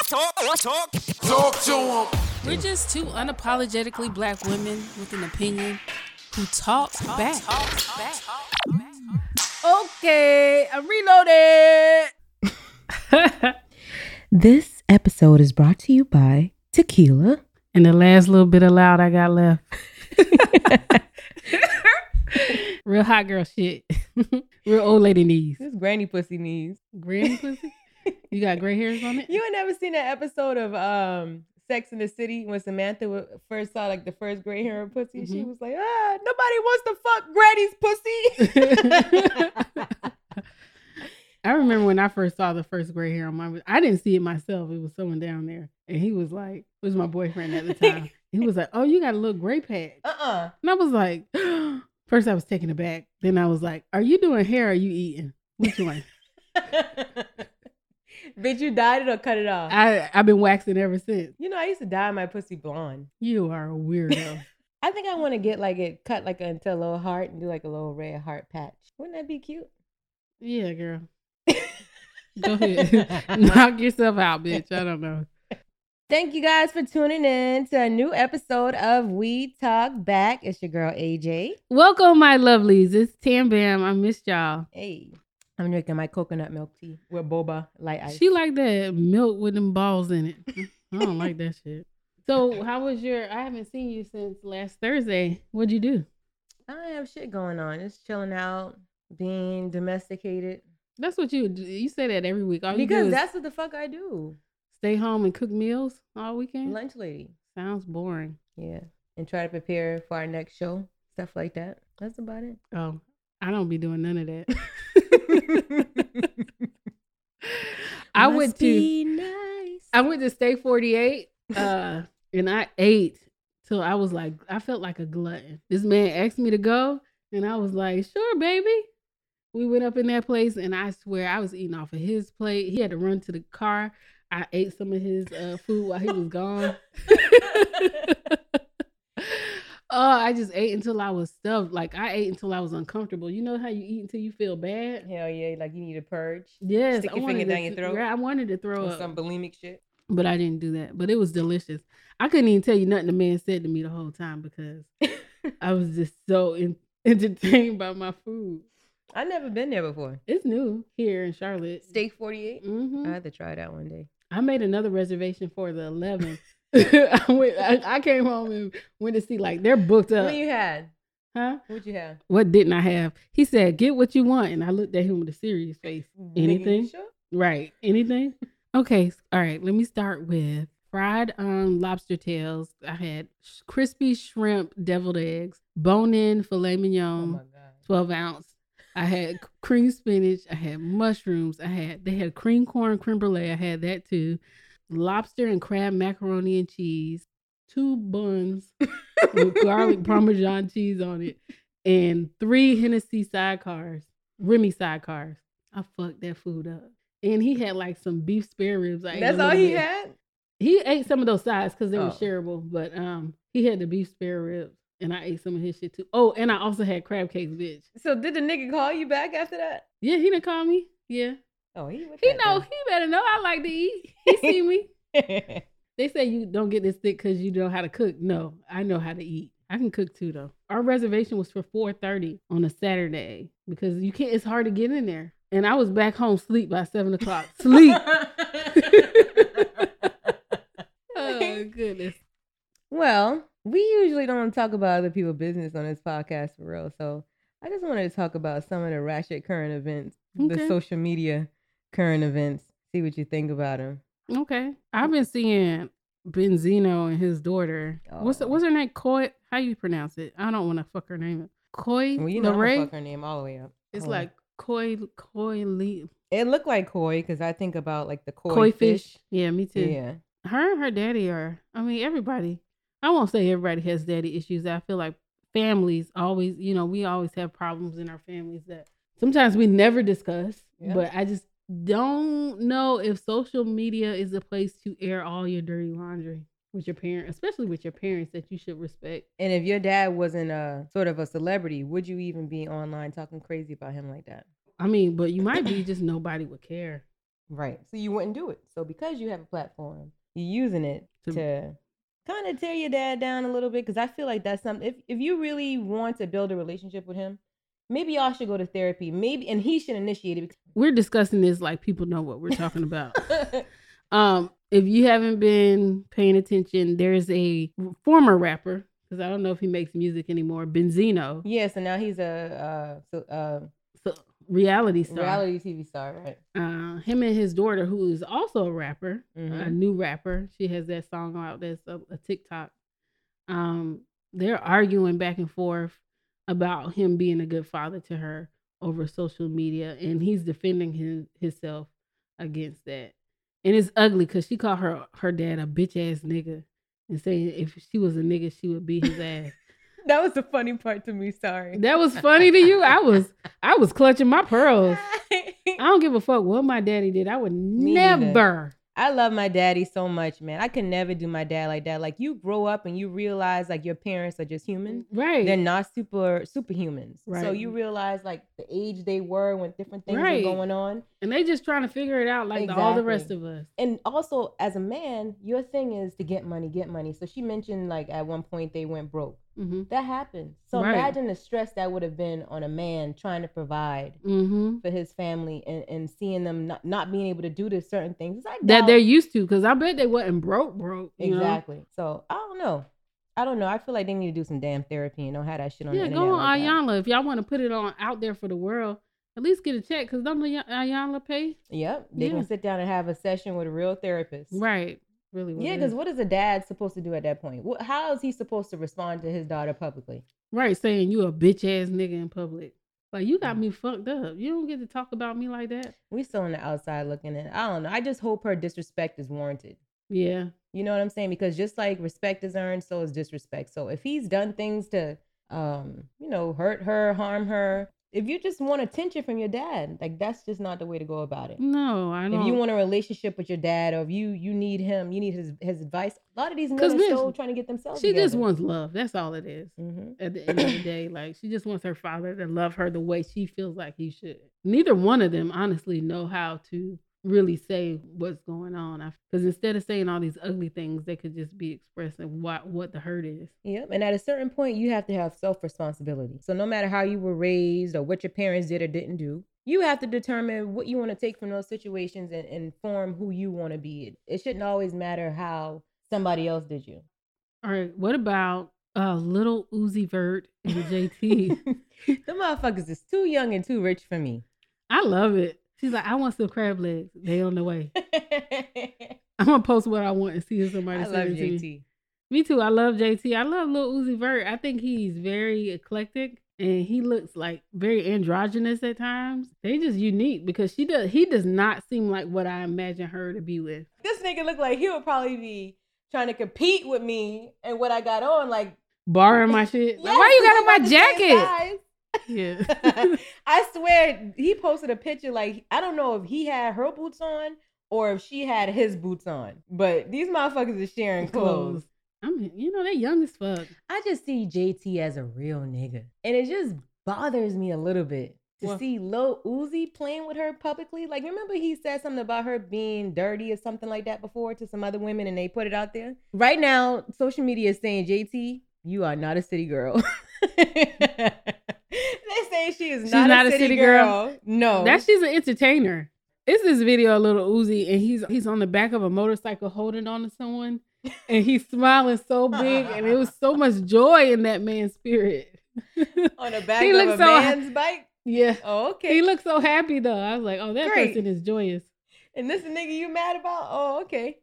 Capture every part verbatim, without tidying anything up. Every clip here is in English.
talk, talk, talk to him. We're just two unapologetically black women with an opinion who talk, talk back. Talk, talk, back. Okay, I'm reloaded. This episode is brought to you by tequila. And the last little bit of loud I got left. Real hot girl shit. Real old lady knees. This granny pussy knees. Granny pussy? You got gray hairs on it? You ain't never seen that episode of um Sex in the City when Samantha w- first saw like the first gray hair of pussy? Mm-hmm. She was like, ah, nobody wants to fuck Granny's pussy. I remember when I first saw the first gray hair on my, I didn't see it myself. It was someone down there. And he was like, it was my boyfriend at the time. He was like, oh, you got a little gray patch. Uh-uh. And I was like, first I was taken aback. Then I was like, are you doing hair or are you eating? Which one? Bitch, you dyed it or cut it off? I, I've been waxing ever since. You know, I used to dye my pussy blonde. You are a weirdo. I think I want to get like it cut like into a little heart and do like a little red heart patch. Wouldn't that be cute? Yeah, girl. Go ahead. Knock yourself out, bitch. I don't know. Thank you guys for tuning in to a new episode of We Talk Back. It's your girl, A J. Welcome, my lovelies. It's Tam Bam. I missed y'all. Hey. I'm drinking my coconut milk tea with boba light ice. She like that milk with them balls in it. I don't like that shit. So how was your, I haven't seen you since last Thursday. What'd you do? I don't have shit going on. Just chilling out, being domesticated. That's what you do. You say that every week. All because you do that's what the fuck I do. Stay home and cook meals all weekend? Lunch lady. Sounds boring. Yeah. And try to prepare for our next show. Stuff like that. That's about it. Oh, I don't be doing none of that. I Must went be to nice. I went to Steak forty-eight uh, and I ate till I was like, I felt like a glutton. This man asked me to go and I was like, sure, baby. We went up in that place and I swear I was eating off of his plate. He had to run to the car. I ate some of his uh, food while he was gone. Oh, I just ate until I was stuffed. Like, I ate until I was uncomfortable. You know how you eat until you feel bad? Hell yeah, like you need a purge. Yes. Stick I your finger to, down your throat. Yeah, I wanted to throw or up. some bulimic shit. But I didn't do that. But it was delicious. I couldn't even tell you nothing the man said to me the whole time because I was just so in, entertained by my food. I've never been there before. It's new here in Charlotte. Steak forty-eight? Mm-hmm. I had to try that one day. I made another reservation for the eleventh. I, went, I, I came home and went to see, like, they're booked up. What you had? Huh? What you have? What didn't I have? He said, get what you want. And I looked at him with a serious face. Anything? Sure? Right. Anything? Okay. All right. Let me start with fried um, lobster tails. I had sh- crispy shrimp, deviled eggs, bone-in filet mignon, Oh my God. twelve ounce. I had cream spinach. I had mushrooms. I had, they had cream corn, creme brulee. I had that too. Lobster and crab macaroni and cheese. Two buns with garlic Parmesan cheese on it. And three Hennessy sidecars. Remy sidecars. I fucked that food up. And he had like some beef spare ribs. I That's all he bit. had? He ate some of those sides because they oh. were shareable. But um, he had the beef spare ribs. And I ate some of his shit too. Oh, and I also had crab cakes, bitch. So did the nigga call you back after that? Yeah, he didn't call me. Yeah. Oh, he He know. Then. He better know I like to eat. He see me. They say you don't get this thick because you know how to cook. No, I know how to eat. I can cook too, though. Our reservation was for four thirty on a Saturday because you can't. It's hard to get in there. And I was back home sleep by seven o'clock. Sleep. Oh goodness. Well, we usually don't talk about other people's business on this podcast for real. So I just wanted to talk about some of the ratchet current events, okay. the social media current events. See what you think about them. Okay. I've been seeing Benzino and his daughter. Oh. What's what's her name? Koi? How you pronounce it? I don't want to fuck her name up. Koi? Well, you know, I'm gonna fuck her name all the way up. It's Hold like on. Koi, Koi Lee. It looked like koi because I think about like the koi, koi fish. fish. Yeah, me too. Yeah. Her and her daddy are, I mean, everybody. I won't say everybody has daddy issues. I feel like families always, you know, we always have problems in our families that sometimes we never discuss. Yeah. But I just don't know if social media is a place to air all your dirty laundry with your parents, especially with your parents that you should respect. And if your dad wasn't a sort of a celebrity, would you even be online talking crazy about him like that? I mean, but you might be just nobody would care. Right. So you wouldn't do it. So because you have a platform, you're using it to, to kind of tear your dad down a little bit. Because I feel like that's something. If if you really want to build a relationship with him, maybe y'all should go to therapy. Maybe, and he should initiate it. We're discussing this like people know what we're talking about. um, if you haven't been paying attention, there's a former rapper, because I don't know if he makes music anymore, Benzino. Yeah, so now he's a uh, so, uh, so, reality star. Reality T V star, right? Uh, him and his daughter, who is also a rapper, mm-hmm. a new rapper. She has that song out that's a, a TikTok. Um, they're arguing back and forth about him being a good father to her over social media, and he's defending his, himself against that. And it's ugly because she called her her dad a bitch ass nigga and saying if she was a nigga, she would beat his ass. That was the funny part to me. Sorry. That was funny to you. I was I was clutching my pearls. I don't give a fuck what my daddy did. I would me never. Either. I love my daddy so much, man. I could never do my dad like that. Like, you grow up and you realize like your parents are just human. Right. They're not super superhumans. Right. So you realize like the age they were when different things right. were going on. And they just trying to figure it out like exactly. the, all the rest of us. And also as a man, your thing is to get money, get money. So she mentioned like at one point they went broke. Mm-hmm. That happened. So right. imagine the stress that would have been on a man trying to provide mm-hmm. for his family and, and seeing them not, not being able to do this certain things. It's like that doubt. They're used to, because I bet they wasn't broke, broke. Exactly. Know? So I don't know. I don't know. I feel like they need to do some damn therapy and don't have that shit on yeah, the internet. Yeah, go on like Iyanla. That. If y'all want to put it on out there for the world, at least get a check, because don't Iyanla pay? Yep. They yeah. can sit down and have a session with a real therapist. Right. Really yeah, because what is a dad supposed to do at that point? What, how is he supposed to respond to his daughter publicly? Right, saying you a bitch ass nigga in public. Like, you got me fucked up. You don't get to talk about me like that. We still on the outside looking in. I don't know. I just hope her disrespect is warranted. Yeah. You know what I'm saying? Because just like respect is earned, so is disrespect. So if he's done things to, um, you know, hurt her, harm her, if you just want attention from your dad, like that's just not the way to go about it. No, I don't. If you want a relationship with your dad, or if you you need him, you need his his advice. A lot of these men are still trying to get themselves She together. just wants love. That's all it is. Mm-hmm. At the end of the day, like she just wants her father to love her the way she feels like he should. Neither one of them honestly know how to really say what's going on, because instead of saying all these ugly things, they could just be expressing what what the hurt is. Yep. And at a certain point, you have to have self-responsibility. So no matter how you were raised or what your parents did or didn't do, you have to determine what you want to take from those situations and, and form who you want to be. It shouldn't always matter how somebody else did you. All right. What about uh, Lil Uzi Vert and J T? The motherfuckers is too young and too rich for me. I love it. She's like, I want some crab legs. They on the way. I'm gonna post what I want and see if somebody says it to J T. me. Me too. I love J T. I love Lil Uzi Vert. I think he's very eclectic and he looks like very androgynous at times. They just unique because she does. He does not seem like what I imagine her to be with. This nigga look like he would probably be trying to compete with me and what I got on, like borrowing my shit. Yes, like, why you got on my jacket? Yeah. I swear he posted a picture like, I don't know if he had her boots on or if she had his boots on, but these motherfuckers are sharing clothes. I mean, you know, they young as fuck. I just see J T as a real nigga, and it just bothers me a little bit to well, see Lil Uzi playing with her publicly. Like, remember he said something about her being dirty or something like that before to some other women, and they put it out there. Right now, social media is saying, J T, you are not a city girl. They say she is not, not a, city a city girl. girl. No. That she's an entertainer. It's this video of Lil Uzi, and he's he's on the back of a motorcycle holding on to someone, and he's smiling so big, and it was so much joy in that man's spirit. On the back he of a so man's ha- bike? Yeah. Oh, okay. He looked so happy, though. I was like, oh, that Great. person is joyous. And this a nigga you mad about? Oh, okay.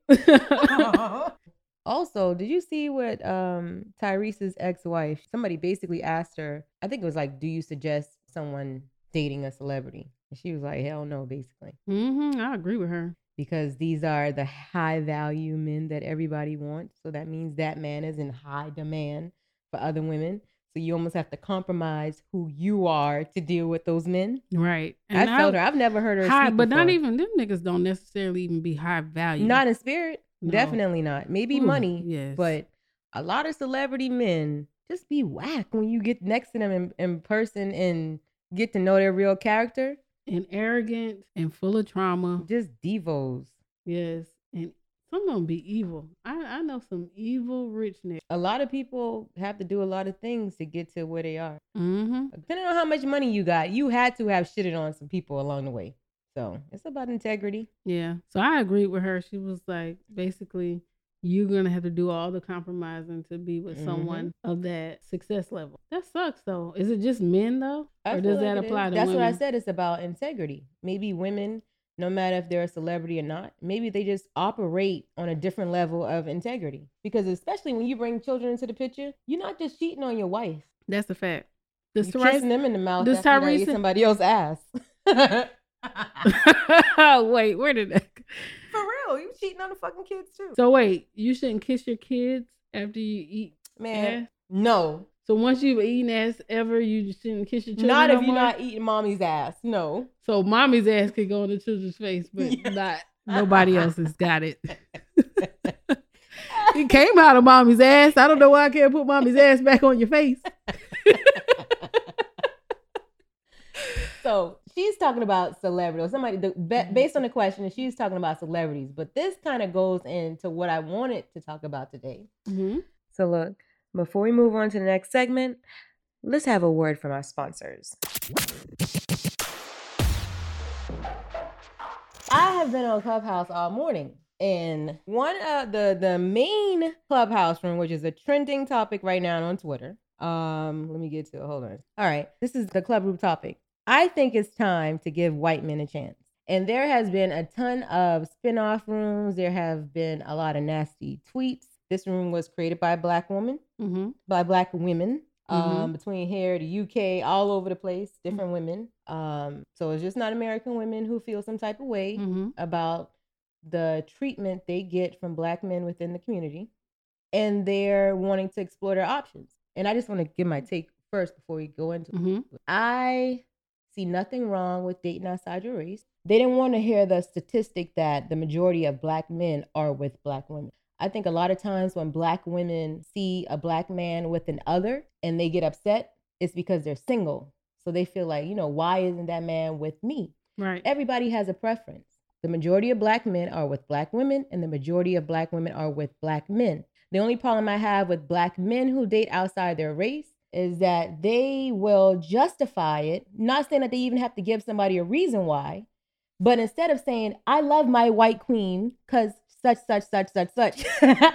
Also, did you see what um, Tyrese's ex-wife, somebody basically asked her, I think it was like, do you suggest someone dating a celebrity? And she was like, hell no, basically. Mm-hmm. I agree with her. Because these are the high value men that everybody wants. So that means that man is in high demand for other women. So you almost have to compromise who you are to deal with those men. Right. And I felt her. I've never heard her high, speak But before. Not even, them niggas don't necessarily even be high value. Not in spirit. No. Definitely not. Maybe Ooh, money. Yes. But a lot of celebrity men just be whack when you get next to them in, in person and get to know their real character. and arrogant and full of trauma. Just devos. Yes. And some of them be evil. I, I know some evil rich niggas. A lot of people have to do a lot of things to get to where they are. Mm-hmm. Depending on how much money you got, you had to have shitted on some people along the way. So it's about integrity. Yeah. So I agreed with her. She was like, basically, you're going to have to do all the compromising to be with mm-hmm. someone of that success level. That sucks, though. Is it just men, though? I or does like that apply to That's women? what I said. It's about integrity. Maybe women, no matter if they're a celebrity or not, maybe they just operate on a different level of integrity. Because especially when you bring children into the picture, you're not just cheating on your wife. That's a fact. Does you're kissing them in the mouth does after Tyrese you eat somebody else's ass. Wait, where did that go? For real, you cheating on the fucking kids too. So wait, you shouldn't kiss your kids after you eat Man, ass? No. So once you've eaten ass ever, you shouldn't kiss your children? Not no if you're more? not eating mommy's ass. No. So mommy's ass could go on the children's face, but Yeah. not nobody else has got it. It came out of mommy's ass. I don't know why I can't put mommy's ass back on your face. So she's talking about celebrities. Somebody, the, based on the question, she's talking about celebrities. But this kind of goes into what I wanted to talk about today. Mm-hmm. So look, before we move on to the next segment, let's have a word from our sponsors. I have been on Clubhouse all morning. And one of the, the main Clubhouse room, which is a trending topic right now on Twitter. Um, let me get to it. Hold on. All right. This is the club room topic. I think it's time to give white men a chance. And there has been a ton of spin-off rooms. There have been a lot of nasty tweets. This room was created by a black woman, mm-hmm. by black women, um, Mm-hmm. between here, the U K, all over the place, different mm-hmm. women. Um, so it's just not American women who feel some type of way Mm-hmm. about the treatment they get from black men within the community. And they're wanting to explore their options. And I just want to give my take first before we go into Mm-hmm. it. I see nothing wrong with dating outside your race. They didn't want to hear the statistic that the majority of black men are with black women. I think a lot of times when black women see a black man with an other and they get upset, it's because they're single. So they feel like, you know, why isn't that man with me? Right. Everybody has a preference. The majority of black men are with black women and the majority of black women are with black men. The only problem I have with black men who date outside their race is that they will justify it, not saying that they even have to give somebody a reason why, but instead of saying, I love my white queen because such, such, such, such, such,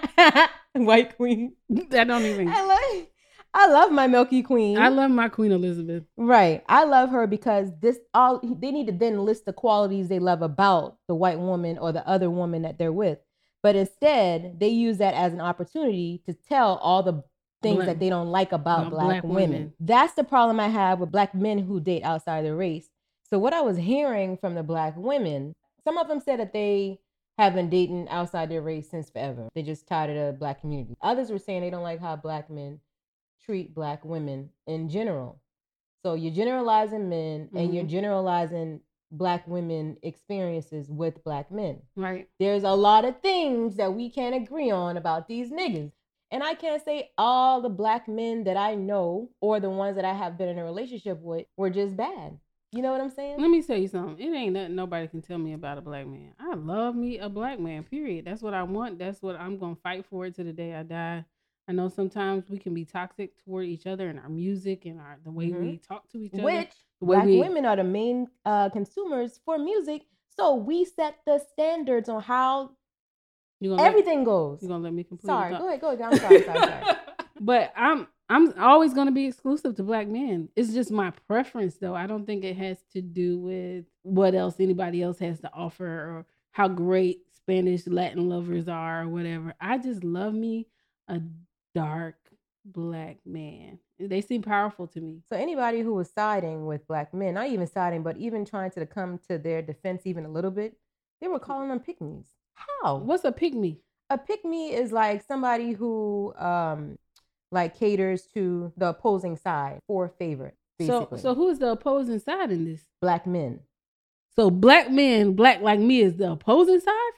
white queen. That don't even. I love, I love my Milky Queen. I love my Queen Elizabeth. Right. I love her because this all they need to then list the qualities they love about the white woman or the other woman that they're with. But instead, they use that as an opportunity to tell all the things Black, that they don't like about, about black, black women. women. That's the problem I have with black men who date outside their race. So what I was hearing from the black women, some of them said that they have been dating outside their race since forever. They just tired of the black community. Others were saying they don't like how black men treat black women in general. So you're generalizing men mm-hmm. and you're generalizing black women experiences with black men. Right. There's a lot of things that we can't agree on about these niggas. And I can't say all the black men that I know or the ones that I have been in a relationship with were just bad. You know what I'm saying? Let me tell you something. It ain't nothing nobody can tell me about a black man. I love me a black man, period. That's what I want. That's what I'm going to fight for to the day I die. I know sometimes we can be toxic toward each other in our music and our the way mm-hmm. we talk to each other. Which black we, women are the main uh, consumers for music. So we set the standards on how everything let, goes. You're going to let me complete Sorry, talk. go ahead, go ahead. I'm sorry, sorry, sorry. But I'm I'm always going to be exclusive to black men. It's just my preference, though. I don't think it has to do with what else anybody else has to offer or how great Spanish Latin lovers are or whatever. I just love me a dark black man. They seem powerful to me. So anybody who was siding with black men, not even siding, but even trying to come to their defense even a little bit, they were calling them pygmies. How? What's a pygmy? A pygmy is like somebody who um like caters to the opposing side for favor, basically. So so who's the opposing side in this? Black men. So black men, black like me, is the opposing side for?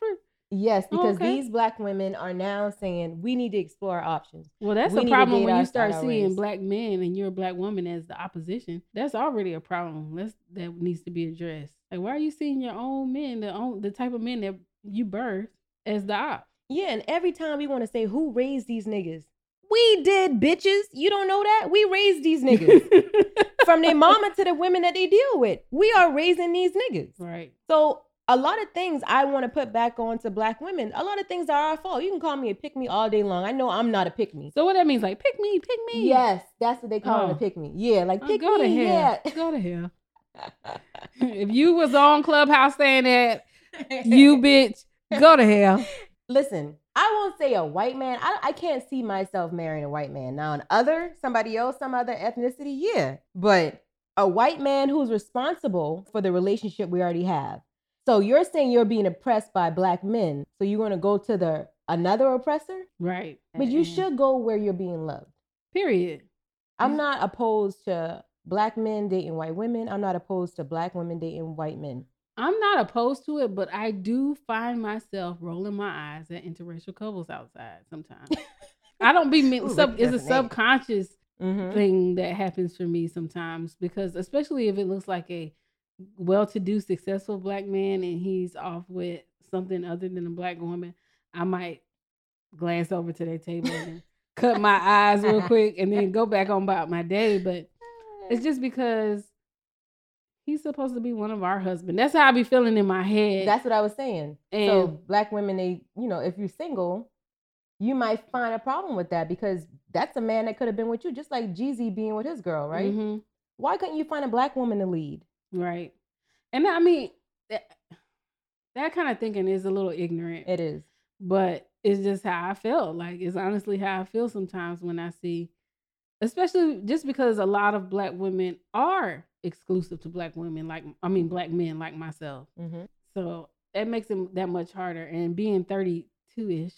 Yes, because oh, okay. these black women are now saying we need to explore our options. Well, that's we a problem when you start our, seeing our black men and you're a black woman as the opposition. That's already a problem. That's that needs to be addressed. Like, why are you seeing your own men, the own the type of men that you birthed, as the op? Yeah, and every time we want to say who raised these niggas, we did, bitches. You don't know that? We raised these niggas. From their mama to the women that they deal with. We are raising these niggas. Right. So a lot of things I want to put back on to black women. A lot of things are our fault. You can call me a pick me all day long. I know I'm not a pick me. So what that means, like, pick me, pick me. Yes, that's what they call oh. it, a pick me. Yeah, like pick oh, go me. To hell. Yeah. Go to hell. If you was on Clubhouse saying that, you bitch, go to hell. Listen, I won't say a white man. I, I can't see myself marrying a white man. Now, an other, somebody else, some other ethnicity, yeah. But a white man who's responsible for the relationship we already have. So you're saying you're being oppressed by black men. So you're going to go to the another oppressor? Right. But you should go where you're being loved. Period. I'm not opposed to black men dating white women. I'm not opposed to black women dating white men. I'm not opposed to it, but I do find myself rolling my eyes at interracial couples outside sometimes. I don't be, Ooh, sub, it's a subconscious mm-hmm. thing that happens for me sometimes, because especially if it looks like a well-to-do, successful black man and he's off with something other than a black woman, I might glance over to their table and cut my eyes real quick and then go back on about my day. But it's just because he's supposed to be one of our husbands. That's how I be feeling in my head. That's what I was saying. And so black women, they, you know, if you're single, you might find a problem with that because that's a man that could have been with you, just like Jeezy being with his girl, right? Mm-hmm. Why couldn't you find a black woman to lead? Right. And I mean, that, that kind of thinking is a little ignorant. It is. But it's just how I feel. Like, it's honestly how I feel sometimes when I see, especially just because a lot of black women are exclusive to black women, like, I mean, black men like myself. Mm-hmm. So it makes it that much harder. And being thirty-two-ish.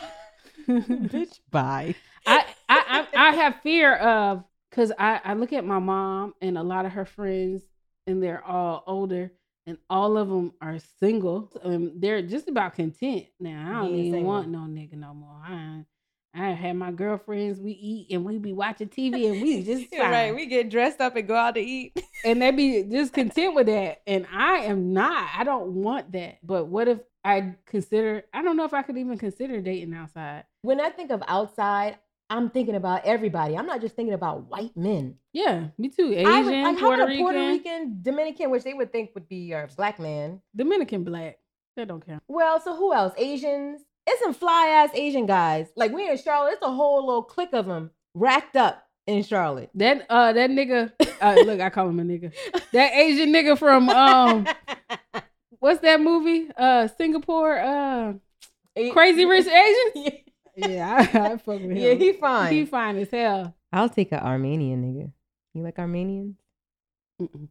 Bitch, bye. I, I, I, I have fear of, because I, I look at my mom and a lot of her friends, and they're all older, and all of them are single. Um, they're just about content now. I don't even single. want no nigga no more. I, I had my girlfriends. We eat and we be watching T V and we just fine. Right. We get dressed up and go out to eat, and they be just content with that. And I am not. I don't want that. But what if I consider? I don't know if I could even consider dating outside. When I think of outside, I'm thinking about everybody. I'm not just thinking about white men. Yeah, me too. Asian, I would, like, Puerto how Rican, Puerto Rican, Dominican, which they would think would be a black man. Dominican black. That don't count. Well, so who else? Asians. It's some fly ass Asian guys. Like, we in Charlotte, it's a whole little clique of them racked up in Charlotte. That uh, that nigga. Uh, look, I call him a nigga. That Asian nigga from um, what's that movie? Uh, Singapore. Uh, A- Crazy Rich Asians. Yeah, I, I fuck with him. Yeah, he fine. He fine as hell. I'll take an Armenian nigga. You like Armenians? Mm-mm.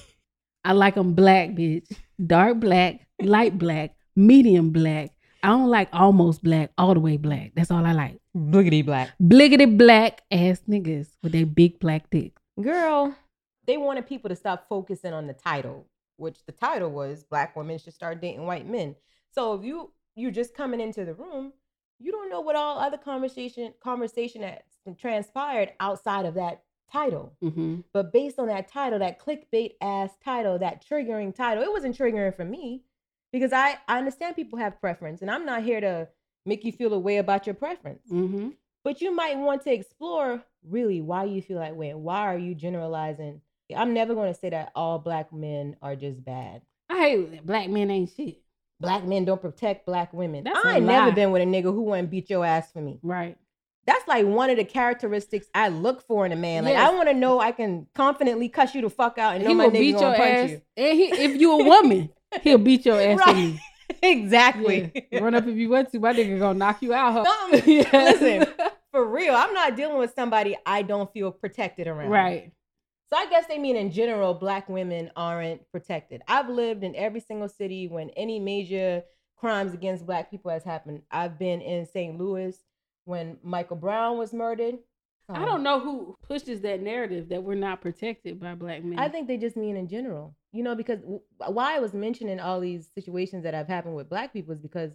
I like them black, bitch. Dark black, light black, medium black. I don't like almost black, all the way black. That's all I like. Bliggity black. Bliggity black ass niggas with their big black dick. Girl, they wanted people to stop focusing on the title, which the title was Black Women Should Start Dating White Men. So if you, you're just coming into the room, you don't know what all other conversation conversation that's transpired outside of that title. Mm-hmm. But based on that title, that clickbait ass title, that triggering title, it wasn't triggering for me because I, I understand people have preference and I'm not here to make you feel a way about your preference. Mm-hmm. But you might want to explore really why you feel that way and why are you generalizing. I'm never going to say that all black men are just bad. I hate that black men ain't shit. Black men don't protect black women. That's I ain't never been with a nigga who wouldn't beat your ass for me. Right. That's like one of the characteristics I look for in a man. Like, yes. I want to know I can confidently cuss you the fuck out and know he my will nigga beat gonna your punch ass. you. And he, if you a woman, he'll beat your ass right. for you. Exactly. Yeah. Run up if you want to. My nigga gonna knock you out. Huh? Yes. Listen, for real, I'm not dealing with somebody I don't feel protected around. Right. So I guess they mean in general, black women aren't protected. I've lived in every single city when any major crimes against black people has happened. I've been in Saint Louis when Michael Brown was murdered. Um, I don't know who pushes that narrative that we're not protected by black men. I think they just mean in general, you know, because why I was mentioning all these situations that have happened with black people is because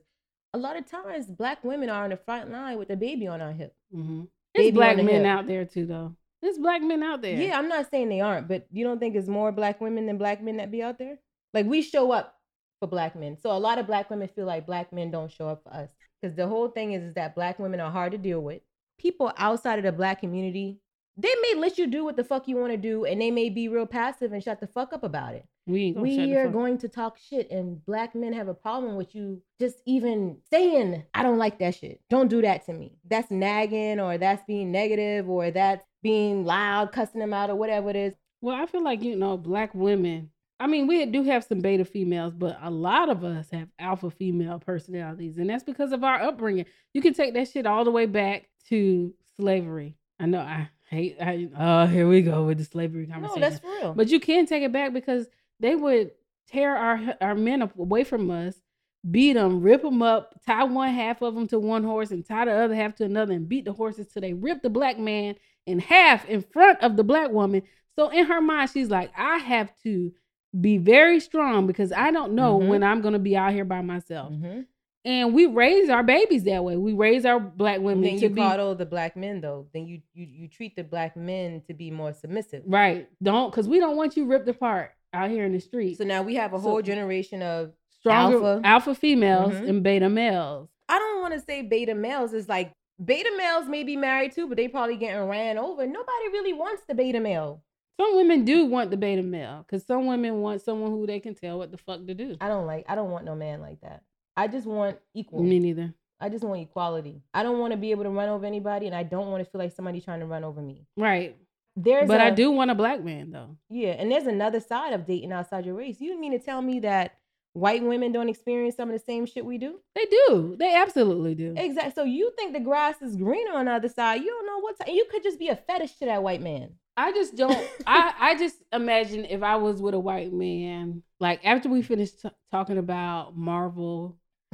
a lot of times black women are on the front line with the baby on our hip. Mm-hmm. There's black the men hip. out there too, though. There's black men out there. Yeah, I'm not saying they aren't, but you don't think there's more black women than black men that be out there? Like, we show up for black men. So a lot of black women feel like black men don't show up for us. Because the whole thing is, is that black women are hard to deal with. People outside of the black community, they may let you do what the fuck you want to do, and they may be real passive and shut the fuck up about it. We ain't gonna we shut the are fuck. going to talk shit, and black men have a problem with you just even saying, I don't like that shit. Don't do that to me. That's nagging, or that's being negative, or that's being loud, cussing them out, or whatever it is. Well, I feel like, you know, black women, I mean, we do have some beta females, but a lot of us have alpha female personalities, and that's because of our upbringing. You can take that shit all the way back to slavery. I know I hate, I, oh, here we go with the slavery conversation. No, that's for real. But you can take it back because they would tear our our men away from us, beat them, rip them up, tie one half of them to one horse and tie the other half to another and beat the horses till they rip the black man in half in front of the black woman. So in her mind, she's like, I have to be very strong because I don't know mm-hmm. when I'm going to be out here by myself. Mm-hmm. And we raise our babies that way. We raise our black women then to you be... coddle the black men, though. Then you, you, you treat the black men to be more submissive. Right. Don't, because we don't want you ripped apart out here in the street. So now we have a so, whole generation of stronger alpha, alpha females mm-hmm. and beta males. I don't want to say beta males. It's like beta males may be married too, but they probably getting ran over. Nobody really wants the beta male. Some women do want the beta male because some women want someone who they can tell what the fuck to do. I don't like, I don't want no man like that. I just want equal. Me neither. I just want equality. I don't want to be able to run over anybody, and I don't want to feel like somebody trying to run over me. Right. There's but a, I do want a black man, though. Yeah, and there's another side of dating outside your race. You mean to tell me that white women don't experience some of the same shit we do? They do. They absolutely do. Exactly. So you think the grass is greener on the other side. You don't know what's... You could just be a fetish to that white man. I just don't... I, I just imagine if I was with a white man, like after we finished t- talking about Marvel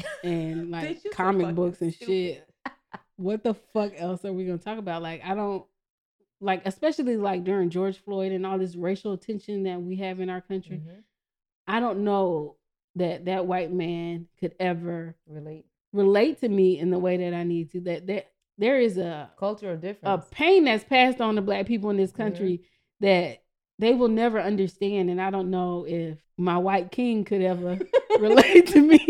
and like comic so books and stupid. shit, what the fuck else are we going to talk about? Like, I don't... Like, especially like during George Floyd and all this racial tension that we have in our country, mm-hmm. I don't know that that white man could ever relate relate to me in the way that I need to. That that there is a cultural difference, a pain that's passed on to black people in this country mm-hmm. that they will never understand, and I don't know if my white king could ever relate to me.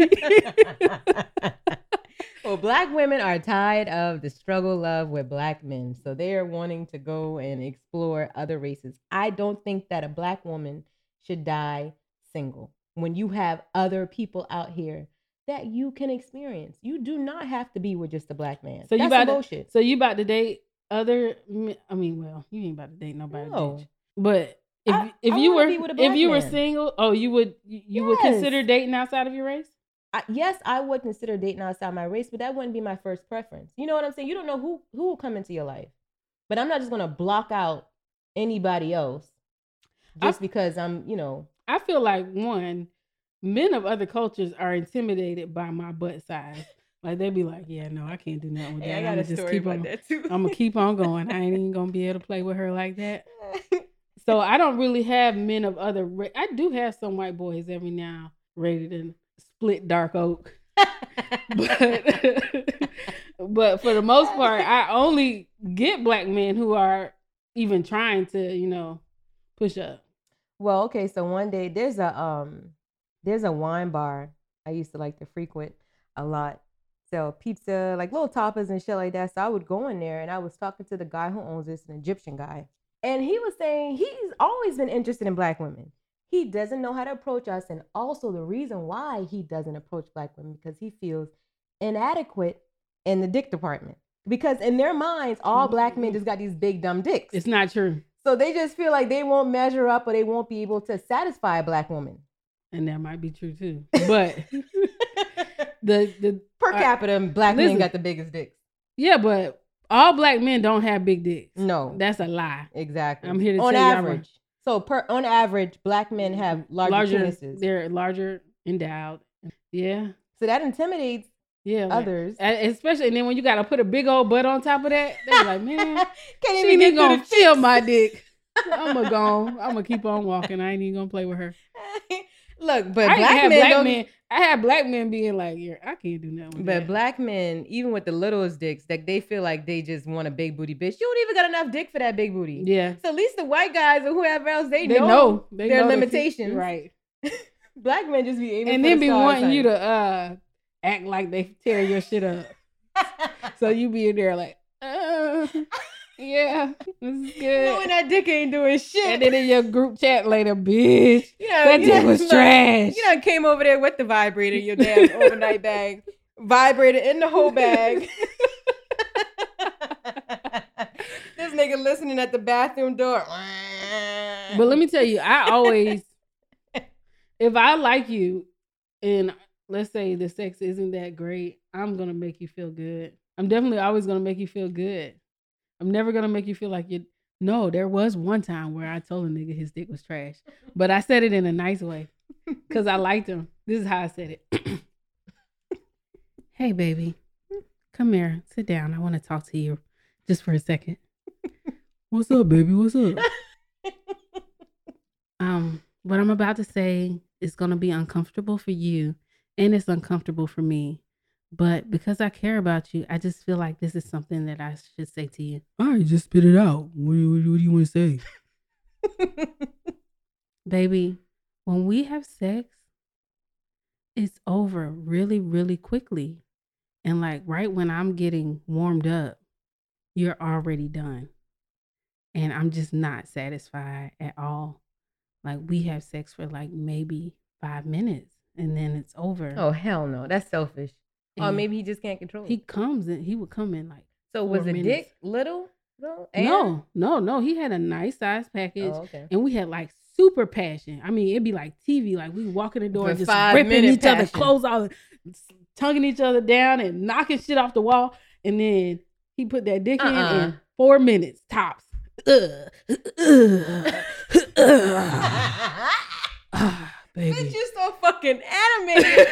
Well, black women are tired of the struggle love with black men, so they are wanting to go and explore other races. I don't think that a black woman should die single when you have other people out here that you can experience. You do not have to be with just a black man. So That's you about bullshit. To, so you about to date other? I mean, well, you ain't about to date nobody, no. bitch. But if I, if I you were if you man. were single, oh, you would you yes. would consider dating outside of your race? I, yes, I would consider dating outside my race, but that wouldn't be my first preference. You know what I'm saying? You don't know who who will come into your life, but I'm not just gonna block out anybody else just I, because I'm, you know. I feel like one, men of other cultures are intimidated by my butt size. Like they be like, yeah, no, I can't do nothing with that. Hey, I got I'm a just story keep about on, that too. I'm gonna keep on going. I ain't even gonna be able to play with her like that. So I don't really have men of other. Ra- I do have some white boys every now ready to split dark oak, but but for the most part, I only get black men who are even trying to, you know, push up. Well, okay, so one day there's a um there's a wine bar I used to like to frequent a lot. Sell pizza, like little tapas and shit like that. So I would go in there and I was talking to the guy who owns this, an Egyptian guy. And he was saying he's always been interested in black women. He doesn't know how to approach us. And also the reason why he doesn't approach black women, because he feels inadequate in the dick department. Because in their minds, all black men just got these big dumb dicks. It's not true. So they just feel like they won't measure up or they won't be able to satisfy a black woman. And that might be true too. But the the per capita, uh, black listen, men got the biggest dicks. Yeah, but all black men don't have big dicks. No. That's a lie. Exactly. I'm here to on tell you. Average. So per on average, black men have larger, larger penises. They're larger endowed. Yeah. So that intimidates yeah, others. Like, especially, and then when you got to put a big old butt on top of that, they're like, man, Can't she even ain't gonna feel cheeks. my dick. I'm gonna go on. I'm gonna keep on walking. I ain't even gonna play with her. Look, but I black had men black don't. men. I had black men being like, "Yeah, I can't do nothing." With But that. black men, even with the littlest dicks, like they feel like they just want a big booty bitch. You don't even got enough dick for that big booty. Yeah. So at least the white guys or whoever else, they, They know, know they their know their limitations. feet, right? Black men just be aiming And for then the be stars, wanting honey. you to uh act like they tear your shit up. So you be in there like, uh, yeah, this is good. Knowing that dick ain't doing shit. And then in your group chat later, bitch, Yeah, that you dick done- was look, trash. You done came over there with the vibrator in your damn overnight bag. Vibrator in the whole bag. This nigga listening at the bathroom door. But let me tell you, I always, if I like you and let's say the sex isn't that great, I'm going to make you feel good. I'm definitely always going to make you feel good. I'm never going to make you feel like you. No, there was one time where I told a nigga his dick was trash, but I said it in a nice way because I liked him. This is how I said it. Hey, baby, come here. Sit down. I want to talk to you just for a second. What's up, baby? What's up? Um, what I'm about to say is going to be uncomfortable for you and it's uncomfortable for me. But because I care about you, I just feel like this is something that I should say to you. All right, just spit it out. What do you, what do you want to say? Baby, when we have sex, it's over really, really quickly. And like right when I'm getting warmed up, you're already done. And I'm just not satisfied at all. Like we have sex for like maybe five minutes and then it's over. Oh, hell no. That's selfish. And or maybe he just can't control it. He comes and he would come in like So was the dick little? Though? No, no, no. He had a nice size package. Oh, okay. And we had like super passion. I mean, it'd be like T V. Like we walk in the door For and just five ripping minute each other passion. clothes off, tonguing each other down and knocking shit off the wall. And then he put that dick in Uh-uh. in four minutes tops. Ugh. Ugh. Ugh. Ah, baby. Bitch, you so fucking animated.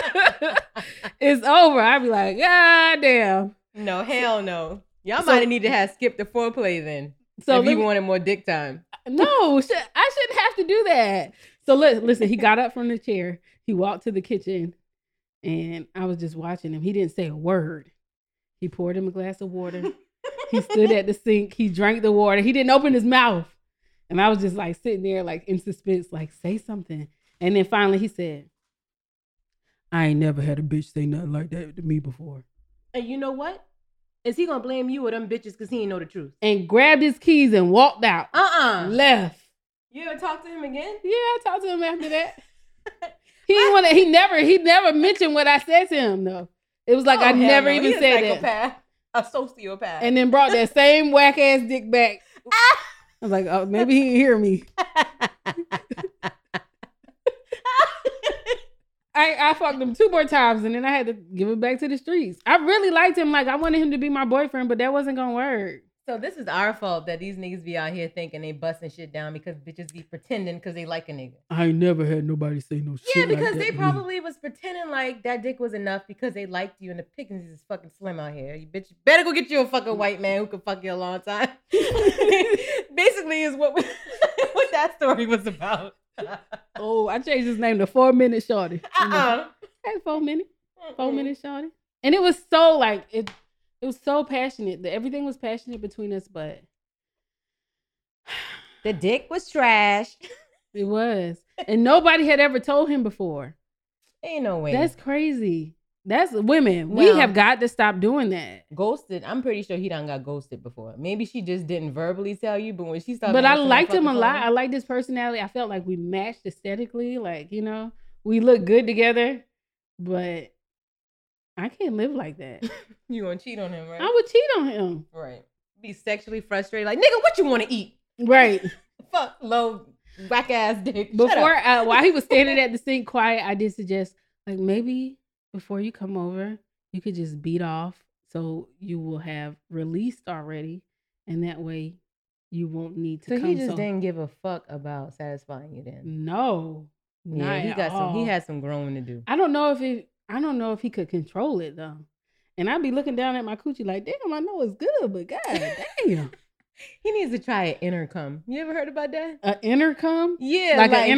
It's over. I'd be like, God damn. No, hell no. Y'all So- might need to have skipped the foreplay then. So if let you me- wanted more dick time. No, sh- I shouldn't have to do that. So li- listen, he got up from the chair. He walked to the kitchen and I was just watching him. He didn't say a word. He poured him a glass of water. He stood at the sink. He drank the water. He didn't open his mouth. And I was just like sitting there like in suspense, like say something. And then finally he said, I ain't never had a bitch say nothing like that to me before. And you know what? Is he gonna blame you or them bitches because he ain't know the truth? And grabbed his keys and walked out. Uh-uh. Left. You ever talk to him again? Yeah, I talked to him after that. He didn't want to. He never. He never mentioned what I said to him though. It was like Oh, I hell never no. even He a said that. psychopath. A sociopath. And then brought that same whack ass dick back. I was like, oh, maybe he didn't hear me. I, I fucked him two more times and then I had to give him back to the streets. I really liked him. Like I wanted him to be my boyfriend, but that wasn't gonna work. So this is our fault that these niggas be out here thinking they busting shit down because bitches be pretending because they like a nigga. I ain't never had nobody say no shit. Yeah, like because that they to me. probably was pretending like that dick was enough because they liked you and the pickings is fucking slim out here. You bitch better go get you a fucking white man who can fuck you a long time. Basically is what what that story was about. Oh, I changed his name to Four Minute Shorty. Uh-uh. Hey, four minutes. Four minutes, shorty. And it was so like it. It was so passionate. The, everything was passionate between us, but The dick was trash. it was, and nobody had ever told him before. Ain't no way. That's crazy. That's women. Well- we have got to stop doing that. ghosted. I'm pretty sure he done got ghosted before. Maybe she just didn't verbally tell you, but when she started, But I answering the liked him a fucking lot. phone- I liked his personality. I felt like we matched aesthetically. Like you know, we look good together. But I can't live like that. You gonna cheat on him, right? I would cheat on him. Right. Be sexually frustrated, like nigga, what you want to eat? Right. Fuck low whack ass dick. Shut Before, up. uh, while he was standing at the sink quiet, I did suggest, like, maybe before you come over, you could just beat off so you will have released already. And that way you won't need to so come. he just so didn't give a fuck about satisfying you then. No. Yeah, not he at got some. He all. had some growing to do. I don't know if it, I don't know if he could control it, though. And I'd be looking down at my coochie like, damn, I know it's good, but god damn. He needs to try an intercom. You ever heard about that? An intercom? Yeah, Like, an intercom?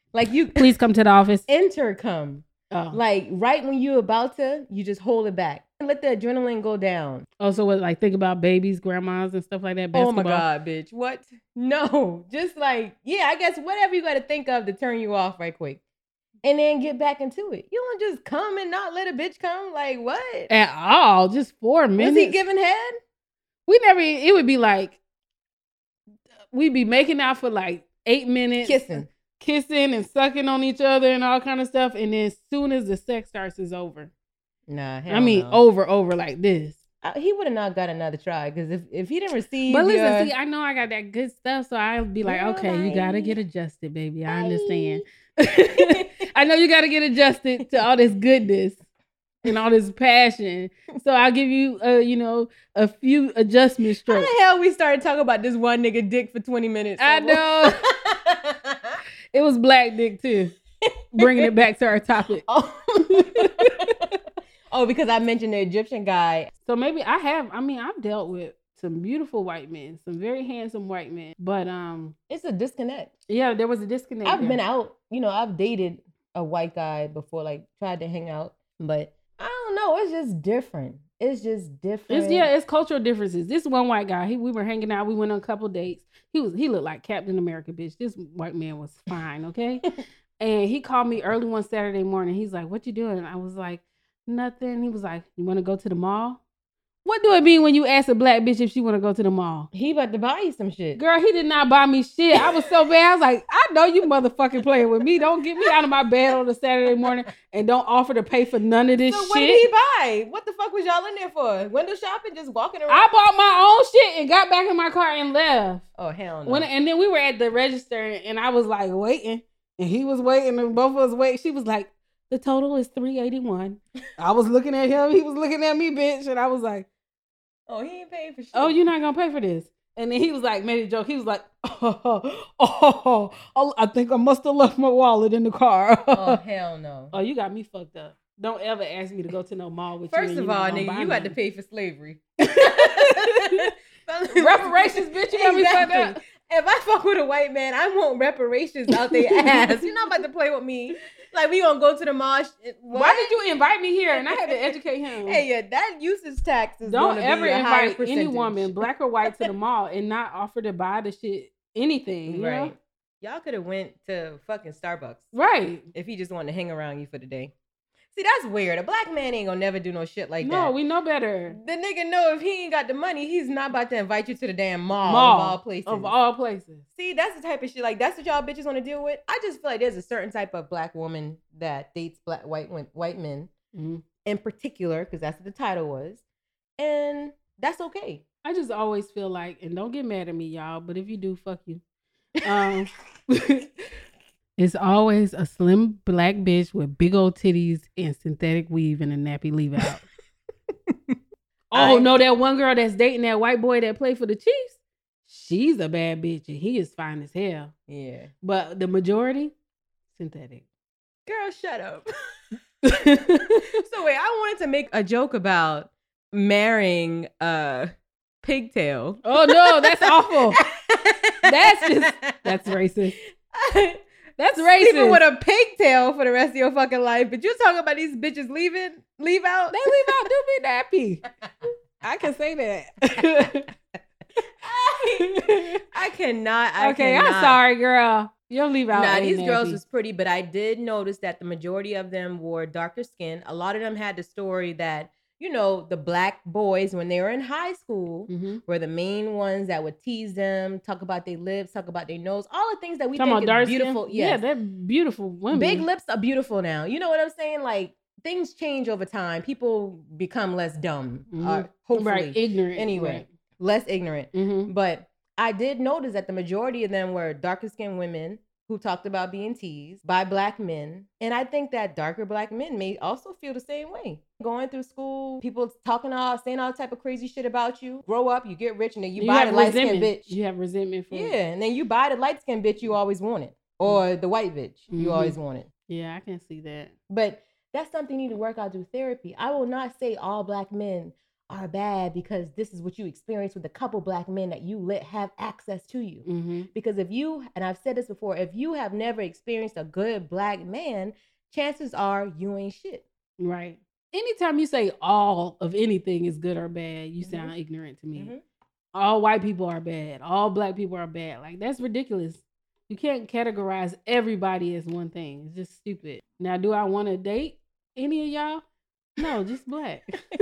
Like you, please come to the office. Intercom. Oh. Like right when you're about to, you just hold it back and let the adrenaline go down. Also, what like think about babies, grandmas, and stuff like that. Basketball. Oh my God, bitch! What? No, just like yeah, I guess whatever you got to think of to turn you off right quick, and then get back into it. You don't just come and not let a bitch come. Like what? At all? Just four minutes. Was he giving head? We never. It would be like we'd be making out for like eight minutes, kissing. Kissing and sucking on each other and all kind of stuff, and then as soon as the sex starts, it's over. Nah, I mean no. over, over like this. I, he would have not got another try because if, if he didn't receive, but listen, your... see, I know I got that good stuff, so I'll be like, Girl, okay, bye. you gotta get adjusted, baby. I Bye. understand. I know you gotta get adjusted to all this goodness and all this passion. So I'll give you, uh, you know, a few adjustment strokes. How the hell we started talking about this one nigga dick for twenty minutes? I know. It was black dick too. Bringing it back to our topic. Oh. Oh, because I mentioned the Egyptian guy. So maybe I have, I mean, I've dealt with some beautiful white men, some very handsome white men, but um, it's a disconnect. Yeah, there was a disconnect. I've there. been out, you know, I've dated a white guy before, like tried to hang out, but I don't know, it's just different. It's just different. It's, yeah, it's cultural differences. This one white guy, he we were hanging out. We went on a couple dates. He was he looked like Captain America, bitch. This white man was fine, okay? And he called me early one Saturday morning. He's like, "What you doing?" And I was like, "Nothing." He was like, "You want to go to the mall?" What do it mean when you ask a black bitch if she want to go to the mall? He about to buy you some shit. Girl, he did not buy me shit. I was so bad. I was like, I know you motherfucking playing with me. Don't get me out of my bed on a Saturday morning and don't offer to pay for none of this so shit. What did he buy? What the fuck was y'all in there for? Window shopping, just walking around? I bought my own shit and got back in my car and left. Oh, hell no. When, and then we were at the register and I was like waiting and he was waiting and both of us waiting. She was like, the total is three eighty-one. I was looking at him. He was looking at me, bitch. And I was like, oh, he ain't paying for shit. Oh, you're not gonna pay for this. And then he was like, made a joke. He was like, oh, oh, oh I think I must have left my wallet in the car. Oh, hell no. Oh, you got me fucked up. Don't ever ask me to go to no mall with First you. First of all, nigga, you got to pay for slavery. Reparations, bitch, you got exactly. me fucked up. If I fuck with a white man, I want reparations out their ass. You're not about to play with me. Like, we gonna go to the mall. What? Why did you invite me here? And I had to educate him. Hey, yeah, that usage tax is Don't gonna ever be a invite higher any woman, black or white, to the mall and not offer to buy the shit, anything. You right. know? Y'all could have went to fucking Starbucks. Right. If he just wanted to hang around you for the day. See, that's weird. A black man ain't gonna never do no shit like no, that. No, we know better. The nigga know if he ain't got the money, he's not about to invite you to the damn mall, mall of all places. Of all places. See, that's the type of shit, like, that's what y'all bitches want to deal with. I just feel like there's a certain type of black woman that dates black white white men, mm-hmm. in particular, because that's what the title was. And that's okay. I just always feel like, and don't get mad at me, y'all, but if you do, fuck you. Um... It's always a slim black bitch with big old titties and synthetic weave and a nappy leave out. Oh, I, no, that one girl that's dating that white boy that played for the Chiefs, she's a bad bitch and he is fine as hell. Yeah. But the majority, synthetic. Girl, shut up. So wait, I wanted to make a joke about marrying a pigtail. Oh, no, that's awful. That's just, that's racist. That's racist. Even with a pigtail for the rest of your fucking life. But you're talking about these bitches leaving, leave out. They leave out, do be nappy. I can say that. I, I cannot. I okay, cannot. I'm sorry, girl. You'll leave out. Nah, these nappy. girls was pretty, but I did notice that the majority of them wore darker skin. A lot of them had the story that, you know, the black boys, when they were in high school, mm-hmm. were the main ones that would tease them, talk about their lips, talk about their nose, all the things that we Talking think is beautiful. Yes. Yeah, they're beautiful women. Big lips are beautiful now. You know what I'm saying? Like, things change over time. People become less dumb. Mm-hmm. Uh, hopefully. Right, ignorant. Anyway, right. Less ignorant. Mm-hmm. But I did notice that the majority of them were darker skinned women who talked about being teased by black men. And I think that darker black men may also feel the same way. Going through school, people talking all, saying all type of crazy shit about you. Grow up, you get rich, and then you, you buy the light-skinned bitch. You have resentment for yeah, it. Yeah, and then you buy the light-skinned bitch you always wanted. Or mm-hmm. the white bitch you mm-hmm. always wanted. Yeah, I can see that. But that's something you need to work out through therapy. I will not say all black men are bad because this is what you experience with a couple black men that you let have access to you. Mm-hmm. Because if you, and I've said this before, if you have never experienced a good black man, chances are you ain't shit. Right. Anytime you say all of anything is good or bad, you Mm-hmm. sound ignorant to me. Mm-hmm. All white people are bad. All black people are bad. Like, that's ridiculous. You can't categorize everybody as one thing. It's just stupid. Now, do I want to date any of y'all? No, just black.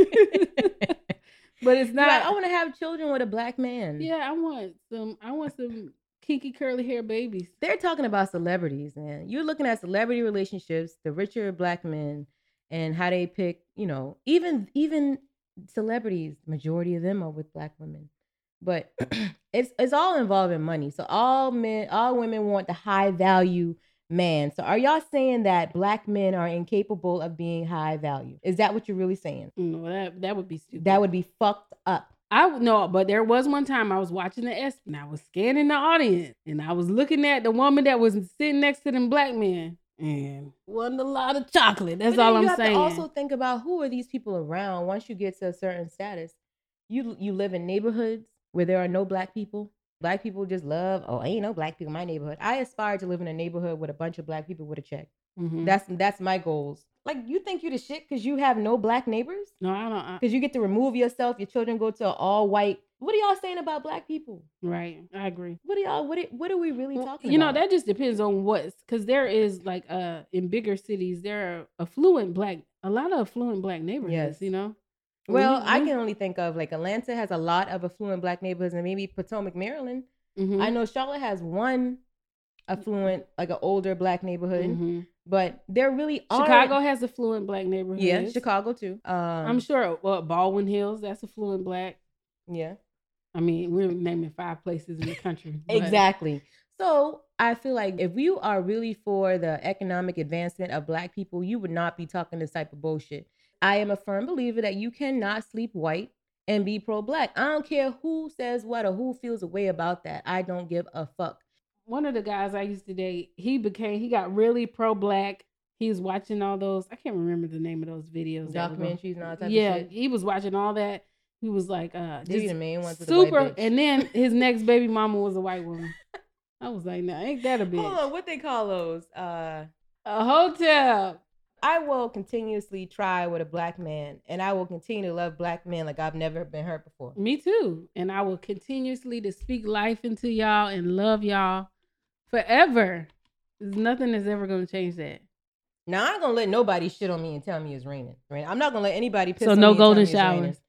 But it's not. Like, I want to have children with a black man. Yeah, I want some. I want some kinky curly hair babies. They're talking about celebrities, man. You're looking at celebrity relationships, the richer black men, and how they pick. You know, even even celebrities, majority of them are with black women. But it's it's all involving money. So all men, all women want the high value man. So are y'all saying that black men are incapable of being high value? Is that what you're really saying? No, that that would be stupid. That would be fucked up. I no, but there was one time I was watching the S and I was scanning the audience and I was looking at the woman that was sitting next to them black men and wasn't a lot of chocolate. That's all I'm you have saying. To also think about who are these people around once you get to a certain status. You you live in neighborhoods where there are no black people. Black people just love, oh, ain't no black people in my neighborhood. I aspire to live in a neighborhood with a bunch of black people with a check. Mm-hmm. That's that's my goals. Like, you think you the shit because you have no black neighbors? No, I don't. Because you get to remove yourself. Your children go to all white. What are y'all saying about black people? Right, I agree. What are y'all? What are, what are we really well, talking you about? You know, that just depends on what's, because there is like uh in bigger cities there are affluent black, a lot of affluent black neighborhoods. Yes. You know. Well, mm-hmm. I can only think of like Atlanta has a lot of affluent black neighborhoods, and maybe Potomac, Maryland. Mm-hmm. I know Charlotte has one affluent, like an older black neighborhood, mm-hmm. but there really are. Chicago has affluent black neighborhoods. Yeah, Chicago too. Um, I'm sure. Well, Baldwin Hills, that's affluent black. Yeah. I mean, we're naming five places in the country. Exactly. So I feel like if you are really for the economic advancement of black people, you would not be talking this type of bullshit. I am a firm believer that you cannot sleep white and be pro-black. I don't care who says what or who feels a way about that. I don't give a fuck. One of the guys I used to date, he became, he got really pro-black. He was watching all those, I can't remember the name of those videos. Documentaries and all that type yeah, of shit. Yeah, he was watching all that. He was like, uh, just the main one to super. The white bitch. And then his next baby mama was a white woman. I was like, nah, ain't that a bitch? Hold on, what they call those? Uh, a hotel. I will continuously try with a black man, and I will continue to love black men like I've never been hurt before. Me too. And I will continuously to speak life into y'all and love y'all forever. There's nothing that's ever going to change that. Now, I ain't going to let nobody shit on me and tell me it's raining. I'm not going to let anybody piss so on no me and golden tell me it's showers.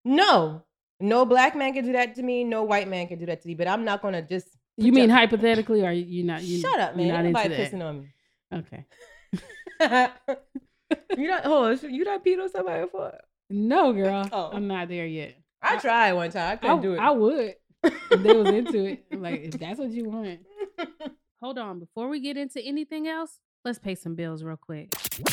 No. No black man can do that to me. No white man can do that to me. But I'm not going to just... You mean your... hypothetically, or you not? You, Shut up, man. Ain't nobody pissing on me. Okay. You not hold on, you not peed on somebody before? No, girl. Oh. I'm not there yet. I tried one time. I couldn't I, do it. I would. If they was into it. Like, if that's what you want. Hold on. Before we get into anything else, let's pay some bills real quick.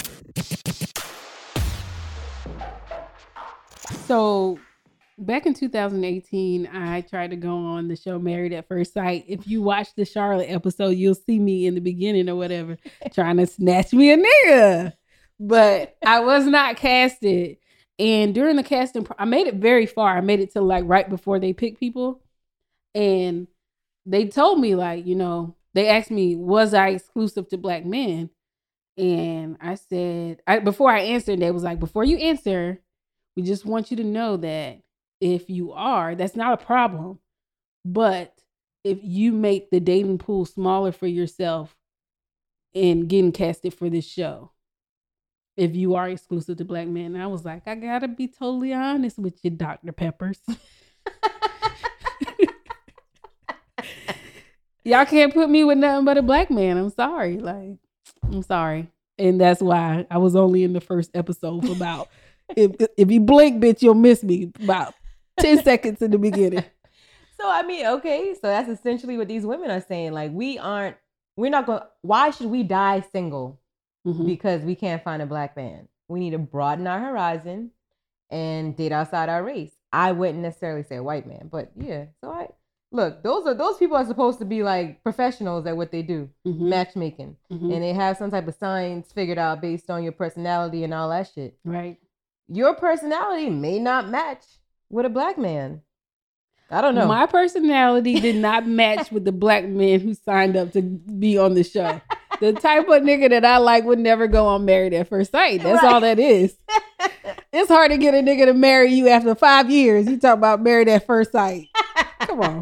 So, back in two thousand eighteen, I tried to go on the show Married at First Sight. If you watch the Charlotte episode, you'll see me in the beginning or whatever trying to snatch me a nigga. But I was not casted. And during the casting, I made it very far. I made it to like right before they pick people. And they told me like, you know, they asked me, was I exclusive to black men? And I said, I, before I answered, they was like, before you answer, we just want you to know that if you are, that's not a problem. But if you make the dating pool smaller for yourself in getting casted for this show, if you are exclusive to black men. And I was like, I gotta be totally honest with you, Doctor Peppers. Y'all can't put me with nothing but a black man. I'm sorry. Like, I'm sorry. And that's why I was only in the first episode for about, if, if you blink, bitch, you'll miss me about ten seconds in the beginning. So, I mean, okay. So that's essentially what these women are saying. Like, we aren't, we're not going, why should we die single? Mm-hmm. Because we can't find a black man. We need to broaden our horizon and date outside our race. I wouldn't necessarily say a white man, but yeah. So I look, those are those people are supposed to be like professionals at what they do, mm-hmm. matchmaking, mm-hmm. and they have some type of science figured out based on your personality and all that shit. Right. your personality may not match with a black man. I don't know. My personality did not match with the black men who signed up to be on the show. The type of nigga that I like would never go on Married at First Sight. That's right. All that is. It's hard to get a nigga to marry you after five years. You talk about Married at First Sight. Come on.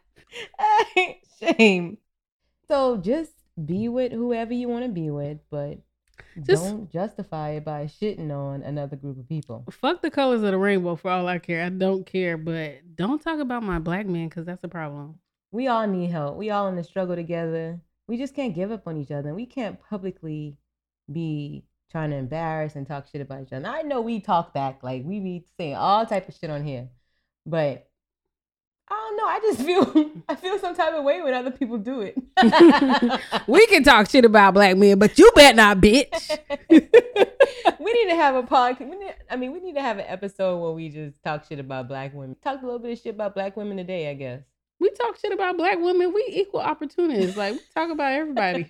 Shame. So just be with whoever you want to be with, but just don't justify it by shitting on another group of people. Fuck the colors of the rainbow for all I care. I don't care, but don't talk about my black man because that's a problem. We all need help. We all in the struggle together. We just can't give up on each other. We can't publicly be trying to embarrass and talk shit about each other. I know we talk back. Like, we be saying all type of shit on here. But I don't know. I just feel I feel some type of way when other people do it. We can talk shit about black men, but you bet not, bitch. We need to have a podcast. We need, I mean, we need to have an episode where we just talk shit about black women. Talk a little bit of shit about black women today, I guess. We talk shit about black women. We equal opportunities. Like, we talk about everybody.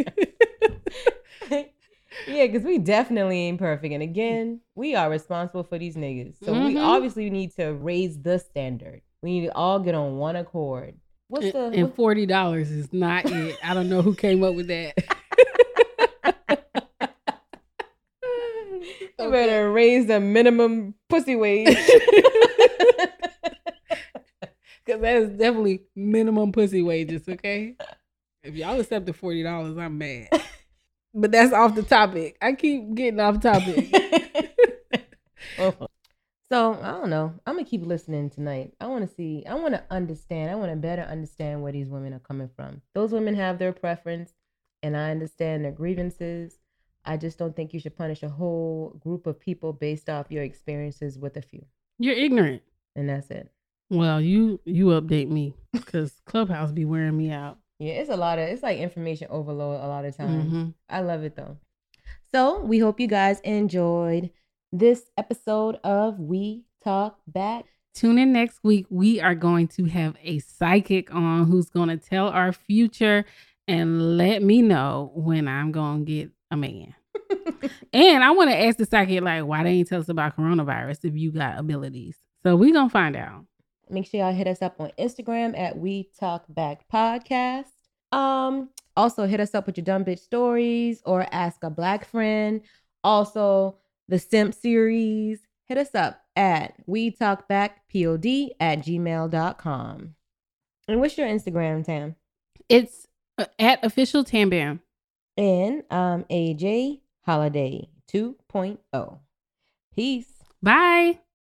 Yeah, because we definitely ain't perfect. And again, we are responsible for these niggas. So mm-hmm. we obviously need to raise the standard. We need to all get on one accord. What's and, the and what's... forty dollars is not it. I don't know who came up with that. You okay. Better raise the minimum pussy wage. Because that is definitely minimum pussy wages, okay? If y'all accept the forty dollars, I'm mad. But that's off the topic. I keep getting off topic. So, I don't know. I'm going to keep listening tonight. I want to see, I want to understand. I want to better understand where these women are coming from. Those women have their preference, and I understand their grievances. I just don't think you should punish a whole group of people based off your experiences with a few. You're ignorant. And that's it. Well, you you update me because Clubhouse be wearing me out. Yeah, it's a lot of, it's like information overload a lot of times. Mm-hmm. I love it though. So we hope you guys enjoyed this episode of We Talk Back. Tune in next week. We are going to have a psychic on who's going to tell our future and let me know when I'm going to get a man. And I want to ask the psychic, like, why they ain't tell us about coronavirus if you got abilities. So we going to find out. Make sure y'all hit us up on Instagram at We Talk Back Podcast. Um, also hit us up with your dumb bitch stories or ask a black friend. Also, the Simp series. Hit us up at We Talk Back Pod at gmail dot com. And what's your Instagram, Tam? It's uh, at official Tam Bam. And um, A J Holiday two point oh. Peace. Bye.